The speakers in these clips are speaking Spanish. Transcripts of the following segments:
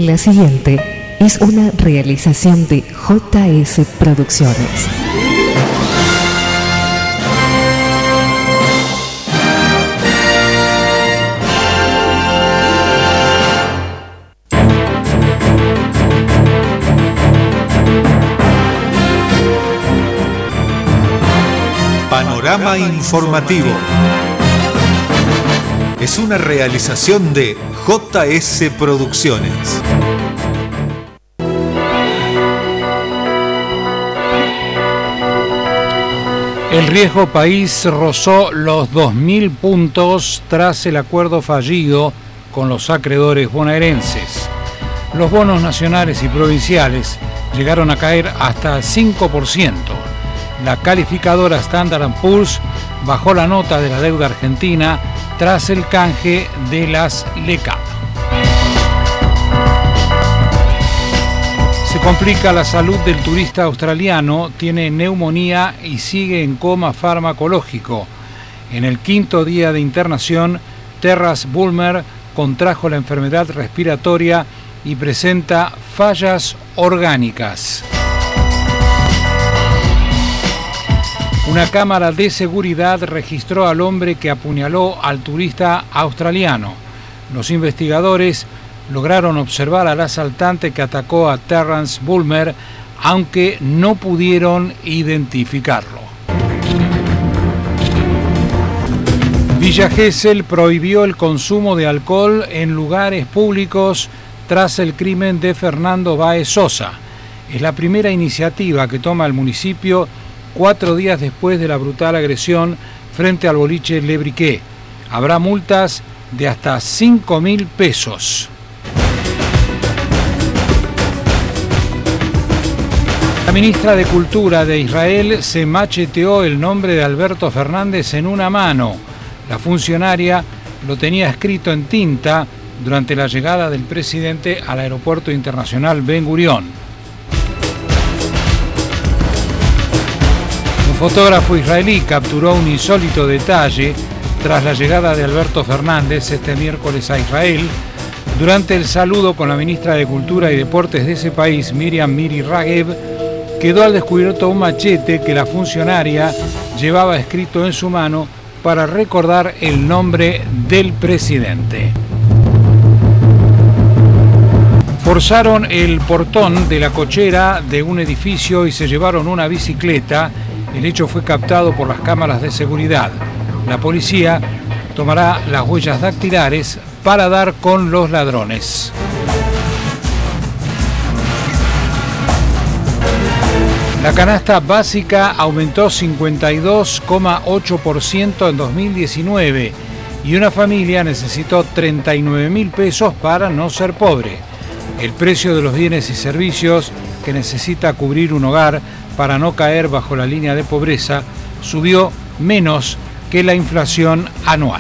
La siguiente es una realización de JS Producciones. Panorama informativo. Es una realización de JS Producciones. El riesgo país rozó los 2.000 puntos tras el acuerdo fallido con los acreedores bonaerenses. Los bonos nacionales y provinciales llegaron a caer hasta 5%. La calificadora Standard & Poor's bajó la nota de la deuda argentina tras el canje de las LECAP. Se complica la salud del turista australiano, tiene neumonía y sigue en coma farmacológico. En el 5º día de internación, Terrence Bulmer contrajo la enfermedad respiratoria y presenta fallas orgánicas. Una cámara de seguridad registró al hombre que apuñaló al turista australiano. Los investigadores lograron observar al asaltante que atacó a Terrence Bulmer, aunque no pudieron identificarlo. Villa Gesell prohibió el consumo de alcohol en lugares públicos tras el crimen de Fernando Báez Sosa. Es la primera iniciativa que toma el municipio 4 días después de la brutal agresión frente al boliche Le Briquet. Habrá multas de hasta 5.000 pesos. La ministra de Cultura de Israel se macheteó el nombre de Alberto Fernández en una mano. La funcionaria lo tenía escrito en tinta durante la llegada del presidente al aeropuerto internacional Ben Gurión. Un fotógrafo israelí capturó un insólito detalle tras la llegada de Alberto Fernández este miércoles a Israel. Durante el saludo con la ministra de Cultura y Deportes de ese país, Miriam Miri Ragev, quedó al descubierto un machete que la funcionaria llevaba escrito en su mano para recordar el nombre del presidente. Forzaron el portón de la cochera de un edificio y se llevaron una bicicleta. El hecho fue captado por las cámaras de seguridad. La policía tomará las huellas dactilares para dar con los ladrones. La canasta básica aumentó 52,8% en 2019 y una familia necesitó 39.000 pesos para no ser pobre. El precio de los bienes y servicios que necesita cubrir un hogar para no caer bajo la línea de pobreza subió menos que la inflación anual.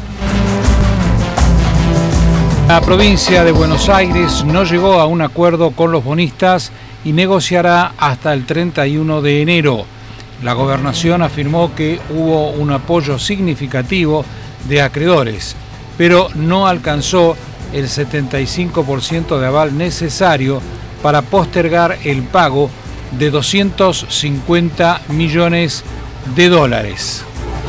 La provincia de Buenos Aires no llegó a un acuerdo con los bonistas y negociará hasta el 31 de enero. La gobernación afirmó que hubo un apoyo significativo de acreedores, pero no alcanzó el 75% de aval necesario para postergar el pago de 250 millones de dólares.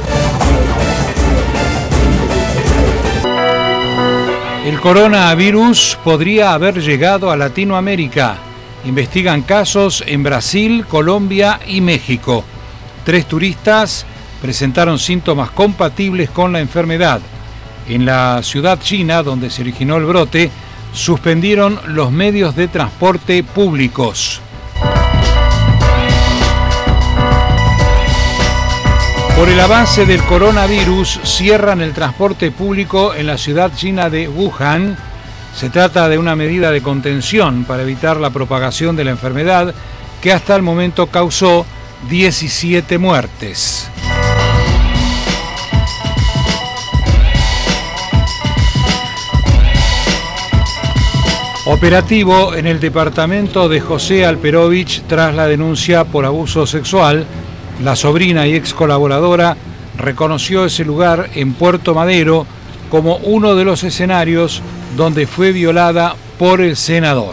El coronavirus podría haber llegado a Latinoamérica. Investigan casos en Brasil, Colombia y México. 3 turistas presentaron síntomas compatibles con la enfermedad. En la ciudad china, donde se originó el brote, suspendieron los medios de transporte públicos. Por el avance del coronavirus, cierran el transporte público en la ciudad china de Wuhan. Se trata de una medida de contención para evitar la propagación de la enfermedad, que hasta el momento causó 17 muertes. Operativo en el departamento de José Alperovich tras la denuncia por abuso sexual. La sobrina y ex colaboradora reconoció ese lugar en Puerto Madero como uno de los escenarios donde fue violada por el senador.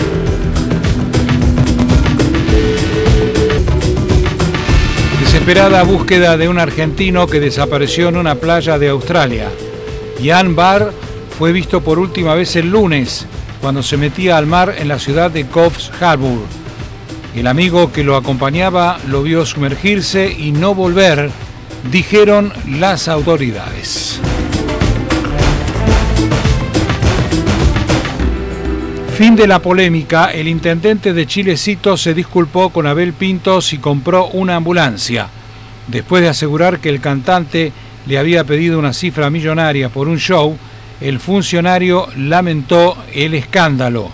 Desesperada búsqueda de un argentino que desapareció en una playa de Australia. Jan Barr fue visto por última vez el lunes, cuando se metía al mar en la ciudad de Coffs Harbour. El amigo que lo acompañaba lo vio sumergirse y no volver, dijeron las autoridades. Fin de la polémica, el intendente de Chilecito se disculpó con Abel Pintos y compró una ambulancia. Después de asegurar que el cantante le había pedido una cifra millonaria por un show, el funcionario lamentó el escándalo.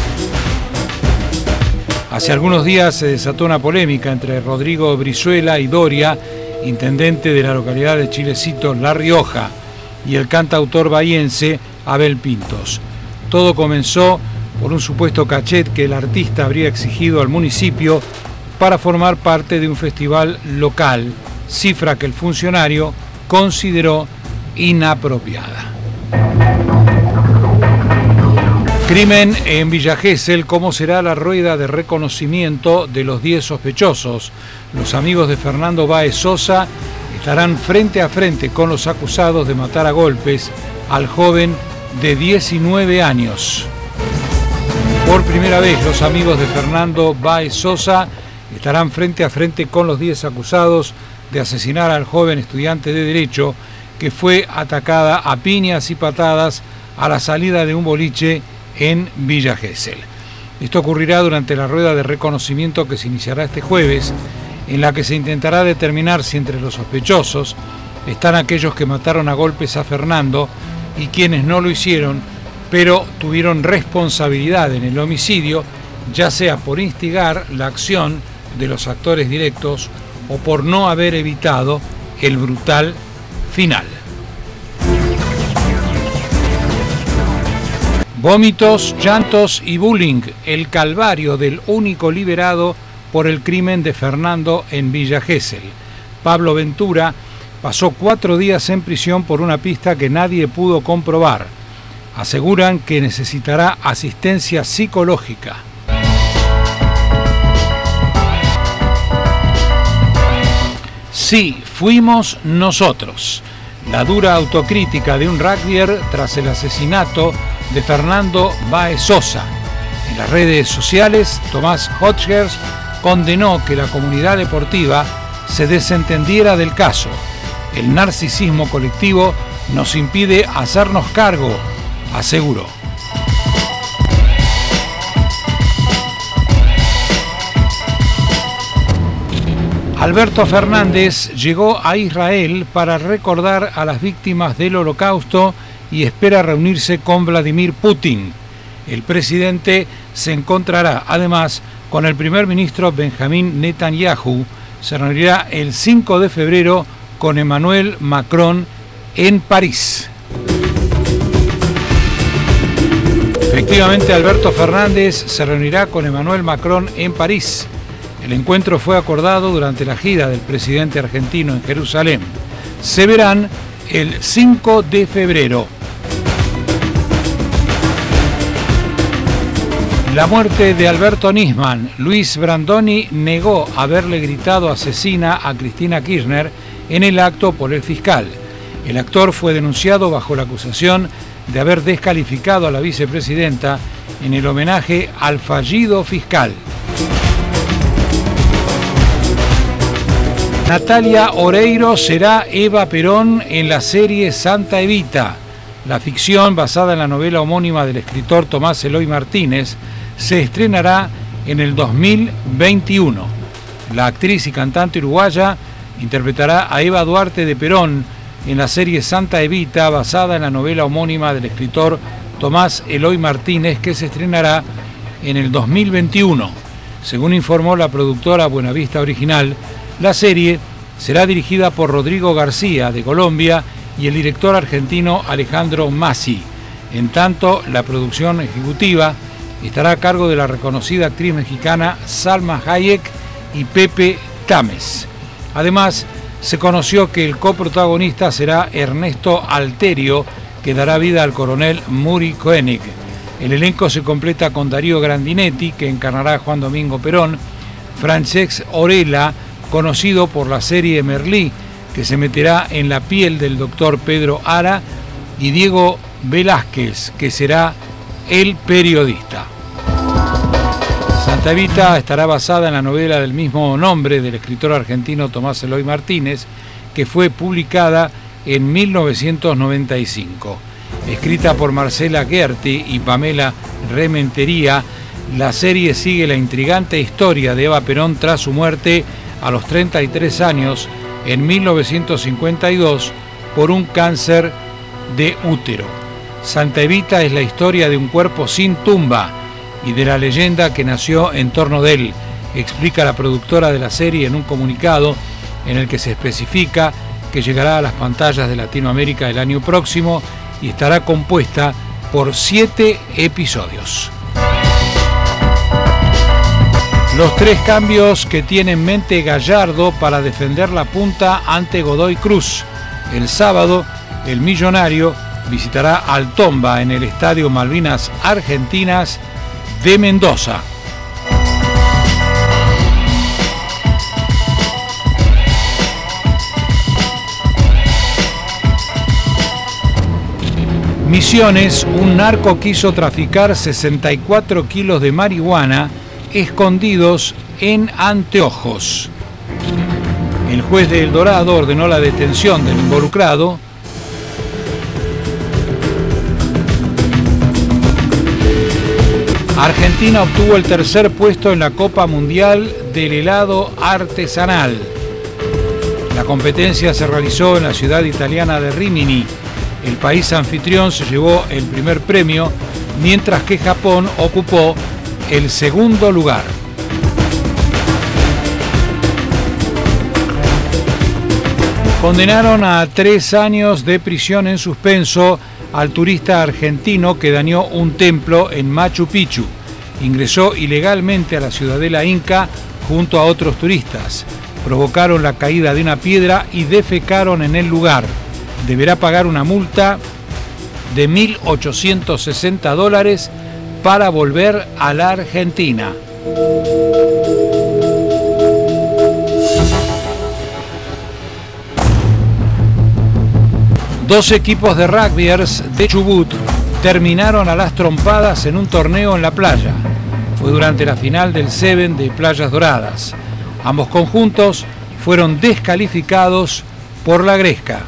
Hace algunos días se desató una polémica entre Rodrigo Brizuela y Doria, intendente de la localidad de Chilecito, La Rioja, y el cantautor bahiense Abel Pintos. Todo comenzó por un supuesto cachet que el artista habría exigido al municipio para formar parte de un festival local, cifra que el funcionario consideró inapropiada. Crimen en Villa Gesell. ¿Cómo será la rueda de reconocimiento de los 10 sospechosos? Los amigos de Fernando Báez Sosa estarán frente a frente con los acusados de matar a golpes al joven de 19 años. Por primera vez, los amigos de Fernando Báez Sosa estarán frente a frente con los 10 acusados de asesinar al joven estudiante de Derecho que fue atacada a piñas y patadas a la salida de un boliche en Villa Gesell. Esto ocurrirá durante la rueda de reconocimiento que se iniciará este jueves, en la que se intentará determinar si entre los sospechosos están aquellos que mataron a golpes a Fernando y quienes no lo hicieron, pero tuvieron responsabilidad en el homicidio, ya sea por instigar la acción de los actores directos o por no haber evitado el brutal final. Vómitos, llantos y bullying, el calvario del único liberado por el crimen de Fernando en Villa Gesell. Pablo Ventura pasó 4 días en prisión por una pista que nadie pudo comprobar. Aseguran que necesitará asistencia psicológica. Sí, fuimos nosotros. La dura autocrítica de un rugbyer tras el asesinato de Fernando Báez Sosa. En las redes sociales, Tomás Hodgers condenó que la comunidad deportiva se desentendiera del caso. El narcisismo colectivo nos impide hacernos cargo, aseguró. Alberto Fernández llegó a Israel para recordar a las víctimas del Holocausto y espera reunirse con Vladimir Putin. El presidente se encontrará además con el primer ministro Benjamín Netanyahu. Se reunirá el 5 de febrero con Emmanuel Macron en París. Efectivamente, Alberto Fernández se reunirá con Emmanuel Macron en París. El encuentro fue acordado durante la gira del presidente argentino en Jerusalén. Se verán el 5 de febrero. La muerte de Alberto Nisman. Luis Brandoni negó haberle gritado asesina a Cristina Kirchner en el acto por el fiscal. El actor fue denunciado bajo la acusación de haber descalificado a la vicepresidenta en el homenaje al fallido fiscal. Natalia Oreiro será Eva Perón en la serie Santa Evita. La ficción, basada en la novela homónima del escritor Tomás Eloy Martínez, se estrenará en el 2021. La actriz y cantante uruguaya interpretará a Eva Duarte de Perón en la serie Santa Evita, basada en la novela homónima del escritor Tomás Eloy Martínez, que se estrenará en el 2021. Según informó la productora Buenavista Original, la serie será dirigida por Rodrigo García, de Colombia, y el director argentino Alejandro Masi. En tanto, la producción ejecutiva estará a cargo de la reconocida actriz mexicana Salma Hayek y Pepe Tames. Además, se conoció que el coprotagonista será Ernesto Alterio, que dará vida al coronel Muri Koenig. El elenco se completa con Darío Grandinetti, que encarnará a Juan Domingo Perón, Francesc Orela, conocido por la serie Merlí, que se meterá en la piel del doctor Pedro Ara, y Diego Velázquez, que será el periodista. Santa Evita estará basada en la novela del mismo nombre del escritor argentino Tomás Eloy Martínez, que fue publicada en 1995. Escrita por Marcela Gerti y Pamela Rementería, la serie sigue la intrigante historia de Eva Perón tras su muerte a los 33 años en 1952 por un cáncer de útero. Santa Evita es la historia de un cuerpo sin tumba y de la leyenda que nació en torno de él, explica la productora de la serie en un comunicado en el que se especifica que llegará a las pantallas de Latinoamérica el año próximo y estará compuesta por 7 episodios. Los 3 cambios que tiene en mente Gallardo para defender la punta ante Godoy Cruz. El sábado, el Millonario visitará al Tomba en el Estadio Malvinas Argentinas de Mendoza. Misiones, un narco quiso traficar 64 kilos de marihuana escondidos en anteojos. El juez de El Dorado ordenó la detención del involucrado. Argentina obtuvo el tercer puesto en la Copa Mundial del Helado Artesanal. La competencia se realizó en la ciudad italiana de Rimini. El país anfitrión se llevó el primer premio, mientras que Japón ocupó el segundo lugar. Condenaron a 3 años de prisión en suspenso al turista argentino que dañó un templo en Machu Picchu. Ingresó ilegalmente a la ciudadela inca junto a otros turistas. Provocaron la caída de una piedra y defecaron en el lugar. Deberá pagar una multa de $1.860 para volver a la Argentina. Dos equipos de rugbyers de Chubut terminaron a las trompadas en un torneo en la playa. Fue durante la final del Seven de Playas Doradas. Ambos conjuntos fueron descalificados por la gresca.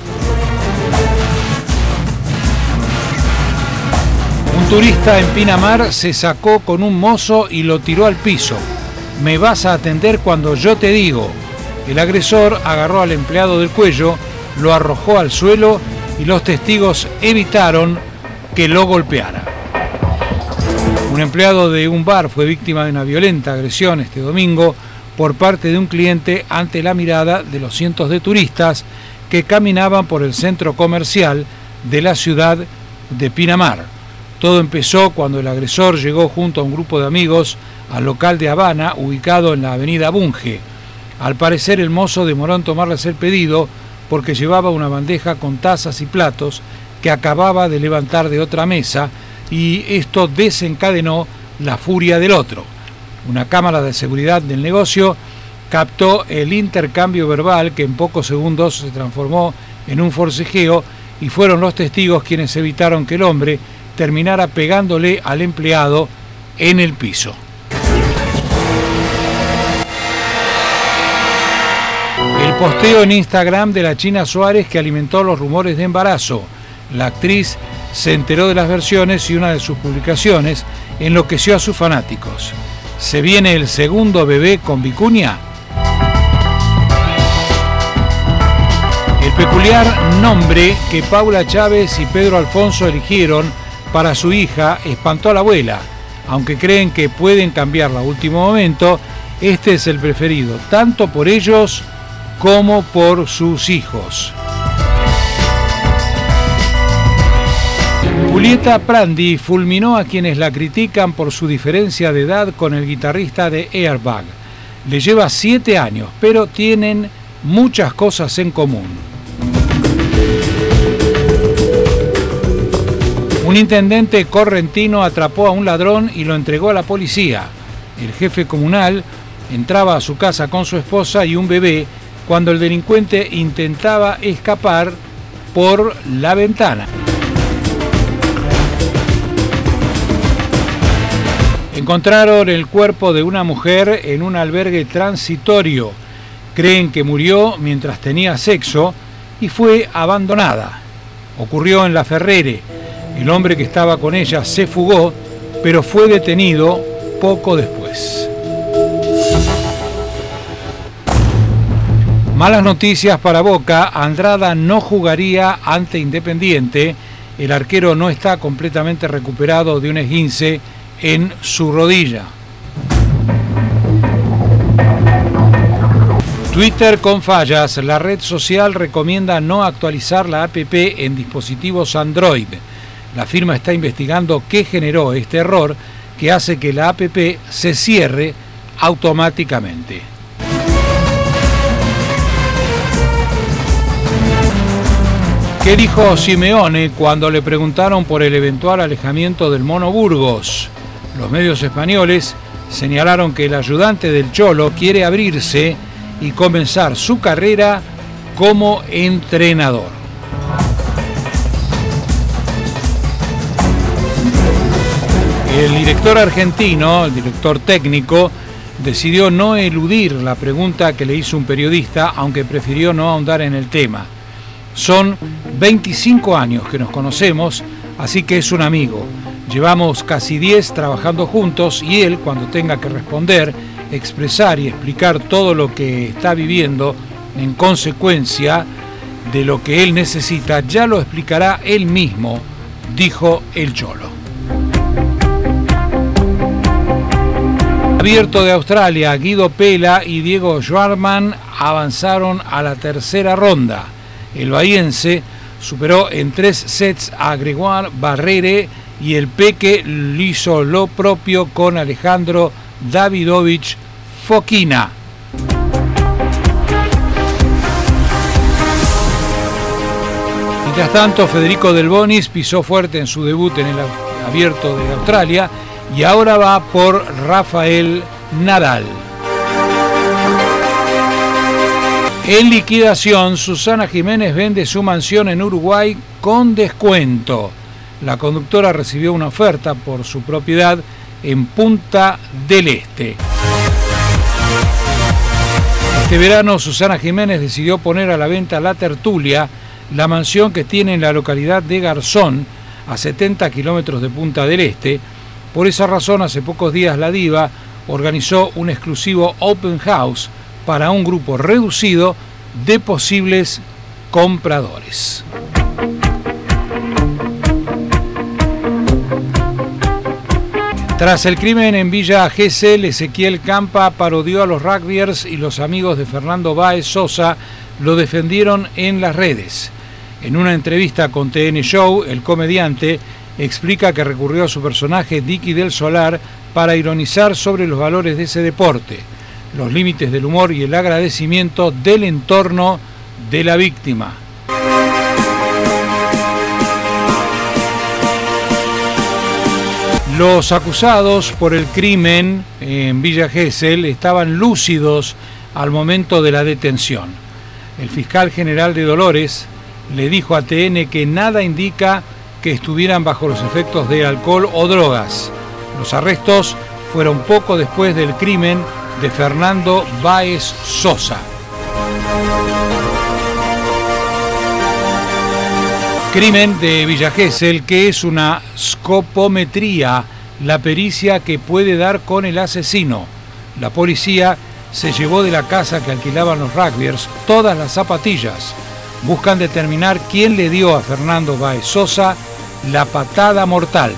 Un turista en Pinamar se sacó con un mozo y lo tiró al piso. Me vas a atender cuando yo te digo. El agresor agarró al empleado del cuello, lo arrojó al suelo y los testigos evitaron que lo golpeara. Un empleado de un bar fue víctima de una violenta agresión este domingo por parte de un cliente ante la mirada de los cientos de turistas que caminaban por el centro comercial de la ciudad de Pinamar. Todo empezó cuando el agresor llegó junto a un grupo de amigos al local de Habana, ubicado en la avenida Bunge. Al parecer el mozo demoró en tomarles el pedido porque llevaba una bandeja con tazas y platos que acababa de levantar de otra mesa, y esto desencadenó la furia del otro. Una cámara de seguridad del negocio captó el intercambio verbal, que en pocos segundos se transformó en un forcejeo, y fueron los testigos quienes evitaron que el hombre terminara pegándole al empleado en el piso. El posteo en Instagram de la China Suárez, que alimentó los rumores de embarazo. La actriz se enteró de las versiones y una de sus publicaciones enloqueció a sus fanáticos. ¿Se viene el segundo bebé con vicuña? El peculiar nombre que Paula Chávez y Pedro Alfonso eligieron para su hija espantó a la abuela. Aunque creen que pueden cambiarla a último momento, este es el preferido, tanto por ellos como por sus hijos. Julieta Prandi fulminó a quienes la critican por su diferencia de edad con el guitarrista de Airbag. Le lleva 7 años, pero tienen muchas cosas en común. Un intendente correntino atrapó a un ladrón y lo entregó a la policía. El jefe comunal entraba a su casa con su esposa y un bebé cuando el delincuente intentaba escapar por la ventana. Encontraron el cuerpo de una mujer en un albergue transitorio. Creen que murió mientras tenía sexo y fue abandonada. Ocurrió en La Ferrere. El hombre que estaba con ella se fugó, pero fue detenido poco después. Malas noticias para Boca. Andrada no jugaría ante Independiente. El arquero no está completamente recuperado de un esguince en su rodilla. Twitter con fallas. La red social recomienda no actualizar la app en dispositivos Android. La firma está investigando qué generó este error que hace que la app se cierre automáticamente. ¿Qué dijo Simeone cuando le preguntaron por el eventual alejamiento del Mono Burgos? Los medios españoles señalaron que el ayudante del Cholo quiere abrirse y comenzar su carrera como entrenador. El director argentino, el director técnico, decidió no eludir la pregunta que le hizo un periodista, aunque prefirió no ahondar en el tema. Son 25 años que nos conocemos, así que es un amigo. Llevamos casi 10 trabajando juntos y él, cuando tenga que responder, expresar y explicar todo lo que está viviendo en consecuencia de lo que él necesita, ya lo explicará él mismo, dijo el Cholo. Abierto de Australia, Guido Pella y Diego Schwartzman avanzaron a la tercera ronda. El bahiense superó en 3 sets a Gregoire Barrere y el Peque hizo lo propio con Alejandro Davidovich Fokina. Mientras tanto, Federico Del Bonis pisó fuerte en su debut en el Abierto de Australia y ahora va por Rafael Nadal. En liquidación, Susana Jiménez vende su mansión en Uruguay con descuento. La conductora recibió una oferta por su propiedad en Punta del Este. Este verano, Susana Jiménez decidió poner a la venta La Tertulia, la mansión que tiene en la localidad de Garzón, a 70 kilómetros de Punta del Este. Por esa razón, hace pocos días la diva organizó un exclusivo open house para un grupo reducido de posibles compradores. Tras el crimen en Villa Gesell, Ezequiel Campa parodió a los rugbyers y los amigos de Fernando Báez Sosa lo defendieron en las redes. En una entrevista con TN Show, el comediante explica que recurrió a su personaje Dicky del Solar para ironizar sobre los valores de ese deporte, los límites del humor y el agradecimiento del entorno de la víctima. Los acusados por el crimen en Villa Gesell estaban lúcidos al momento de la detención. El fiscal general de Dolores le dijo a TN que nada indica que estuvieran bajo los efectos de alcohol o drogas. Los arrestos fueron poco después del crimen de Fernando Báez Sosa. Crimen de Villa Gesell, que es una scopometría, la pericia que puede dar con el asesino. La policía se llevó de la casa que alquilaban los rugbyers todas las zapatillas. Buscan determinar quién le dio a Fernando Báez Sosa la patada mortal.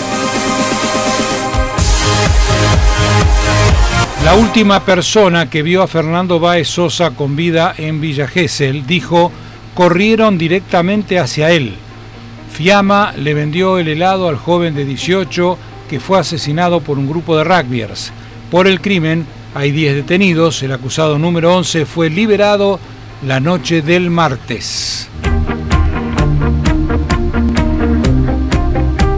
La última persona que vio a Fernando Báez Sosa con vida en Villa Gesell dijo: corrieron directamente hacia él. Fiamma le vendió el helado al joven de 18 que fue asesinado por un grupo de rugbyers. Por el crimen hay 10 detenidos. El acusado número 11 fue liberado la noche del martes.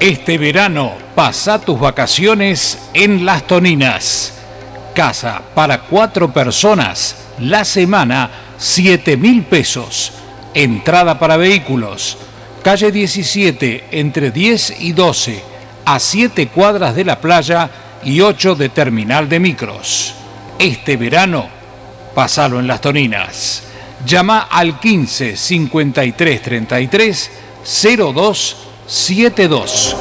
Este verano, pasa tus vacaciones en Las Toninas. Casa para 4 personas, la semana, 7.000 pesos. Entrada para vehículos. Calle 17, entre 10 y 12, a 7 cuadras de la playa y 8 de terminal de micros. Este verano, pasalo en Las Toninas. Llama al 15 53 33 02 72.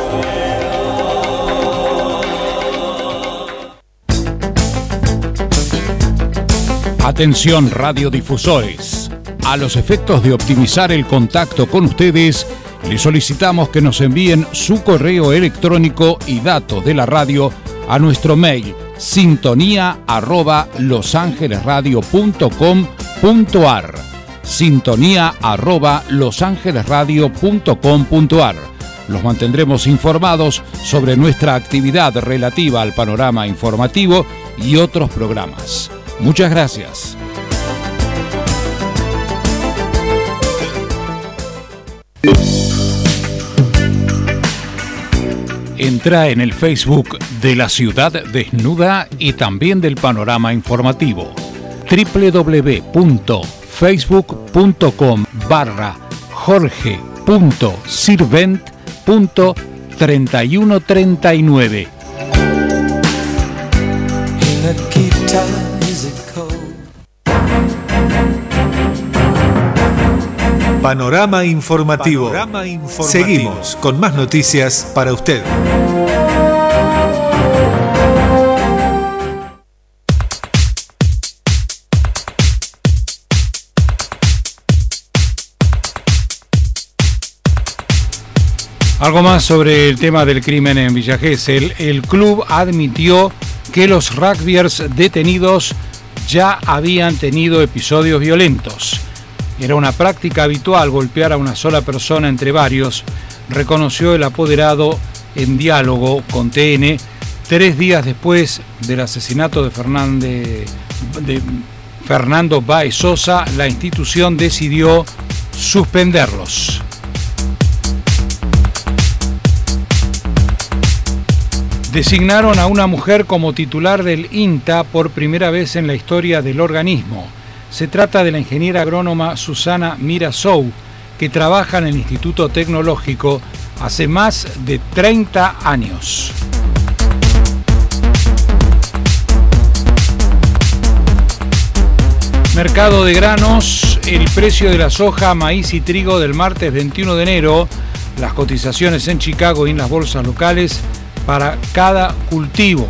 Atención radiodifusores. A los efectos de optimizar el contacto con ustedes, les solicitamos que nos envíen su correo electrónico y datos de la radio a nuestro mail sintonía@losangelesradio.com.ar sintonía@losangelesradio.com.ar. Los mantendremos informados sobre nuestra actividad relativa al panorama informativo y otros programas. Muchas gracias. Entra en el Facebook de La Ciudad Desnuda y también del Panorama Informativo. www.facebook.com/jorge.sirvent.3139. Panorama Informativo. Seguimos con más noticias para usted. Algo más sobre el tema del crimen en Villa Gesell. El club admitió que los rugbyers detenidos ya habían tenido episodios violentos. Era una práctica habitual golpear a una sola persona entre varios, reconoció el apoderado en diálogo con TN 3 días después del asesinato de Fernando Báez Sosa. La institución decidió suspenderlos. Designaron a una mujer como titular del INTA por primera vez en la historia del organismo. Se trata de la ingeniera agrónoma Susana Mirasou, que trabaja en el Instituto Tecnológico hace más de 30 años. Mercado de granos, el precio de la soja, maíz y trigo del martes 21 de enero, las cotizaciones en Chicago y en las bolsas locales para cada cultivo.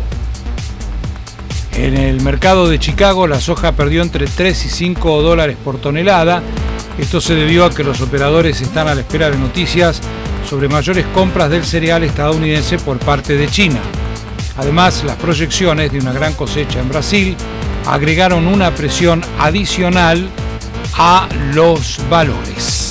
En el mercado de Chicago, la soja perdió entre 3 y 5 dólares por tonelada. Esto se debió a que los operadores están a la espera de noticias sobre mayores compras del cereal estadounidense por parte de China. Además, las proyecciones de una gran cosecha en Brasil agregaron una presión adicional a los valores.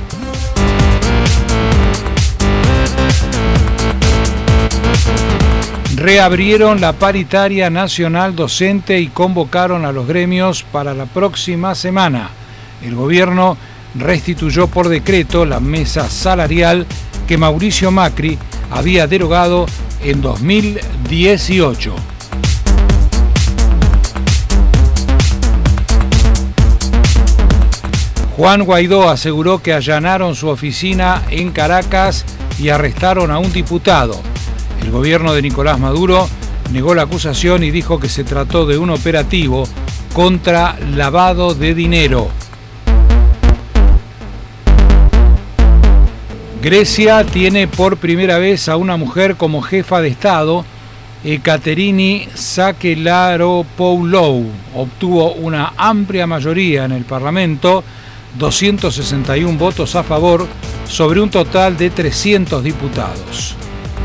Reabrieron la paritaria nacional docente y convocaron a los gremios para la próxima semana. El gobierno restituyó por decreto la mesa salarial que Mauricio Macri había derogado en 2018. Juan Guaidó aseguró que allanaron su oficina en Caracas y arrestaron a un diputado. El gobierno de Nicolás Maduro negó la acusación y dijo que se trató de un operativo contra lavado de dinero. Grecia tiene por primera vez a una mujer como jefa de Estado. Ekaterini Sakelaropoulou obtuvo una amplia mayoría en el Parlamento, 261 votos a favor sobre un total de 300 diputados.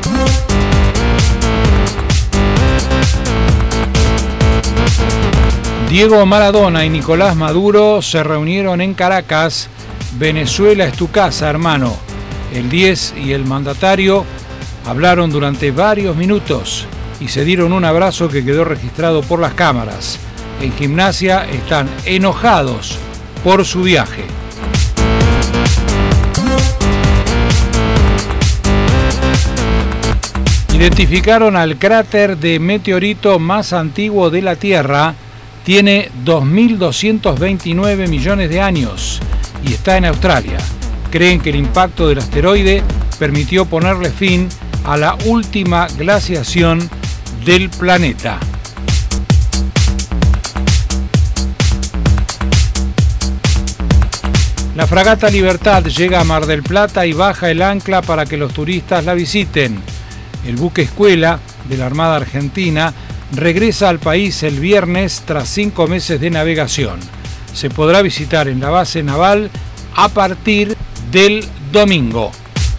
Diego Maradona y Nicolás Maduro se reunieron en Caracas. Venezuela es tu casa, hermano. El 10 y el mandatario hablaron durante varios minutos y se dieron un abrazo que quedó registrado por las cámaras. En Gimnasia están enojados por su viaje. Identificaron al cráter de meteorito más antiguo de la Tierra. Tiene 2.229 millones de años y está en Australia. Creen que el impacto del asteroide permitió ponerle fin a la última glaciación del planeta. La fragata Libertad llega a Mar del Plata y baja el ancla para que los turistas la visiten. El buque escuela de la Armada Argentina regresa al país el viernes tras 5 meses de navegación. Se podrá visitar en la base naval a partir del domingo.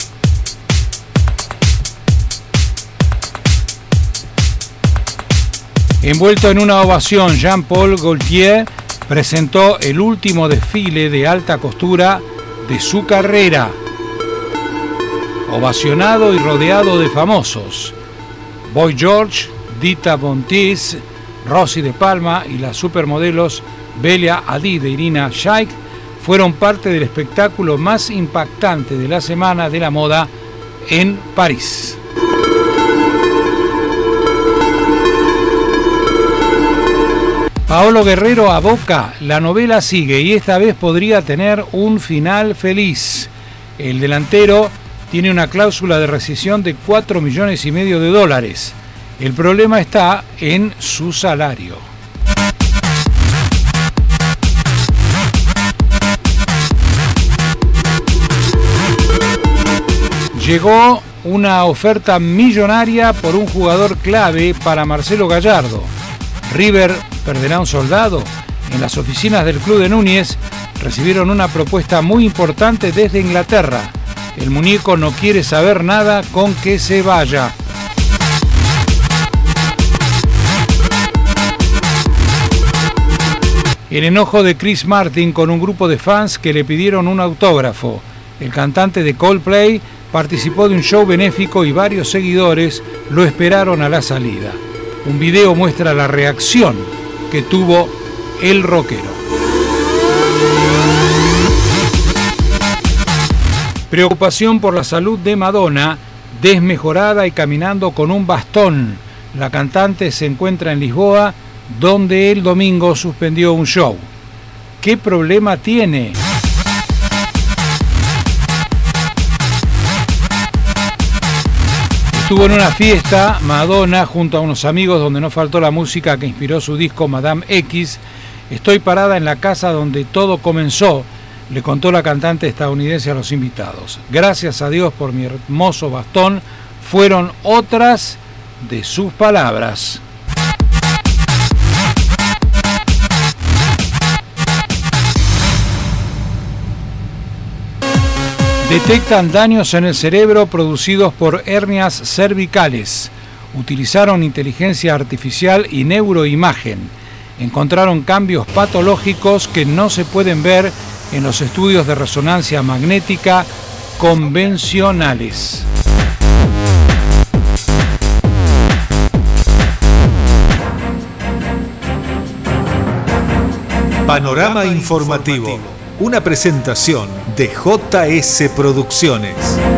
Envuelto en una ovación, Jean-Paul Gaultier presentó el último desfile de alta costura de su carrera. Ovacionado y rodeado de famosos. Boy George, Dita Von Teese, Rosy de Palma y las supermodelos Belia Hadid e Irina Shayk fueron parte del espectáculo más impactante de la Semana de la Moda en París. Paolo Guerrero a Boca, la novela sigue y esta vez podría tener un final feliz. El delantero tiene una cláusula de rescisión de $4,5 millones. El problema está en su salario. Llegó una oferta millonaria por un jugador clave para Marcelo Gallardo. River perderá un soldado. En las oficinas del club de Núñez recibieron una propuesta muy importante desde Inglaterra. El muñeco no quiere saber nada con que se vaya. El enojo de Chris Martin con un grupo de fans que le pidieron un autógrafo. El cantante de Coldplay participó de un show benéfico y varios seguidores lo esperaron a la salida. Un video muestra la reacción que tuvo el rockero. Preocupación por la salud de Madonna, desmejorada y caminando con un bastón. La cantante se encuentra en Lisboa, donde el domingo suspendió un show. ¿Qué problema tiene? Estuvo en una fiesta, Madonna, junto a unos amigos donde no faltó la música que inspiró su disco Madame X. Estoy parada en la casa donde todo comenzó, le contó la cantante estadounidense a los invitados. Gracias a Dios por mi hermoso bastón, fueron otras de sus palabras. Detectan daños en el cerebro producidos por hernias cervicales. Utilizaron inteligencia artificial y neuroimagen. Encontraron cambios patológicos que no se pueden ver en los estudios de resonancia magnética convencionales. Panorama informativo. Una presentación de JS Producciones.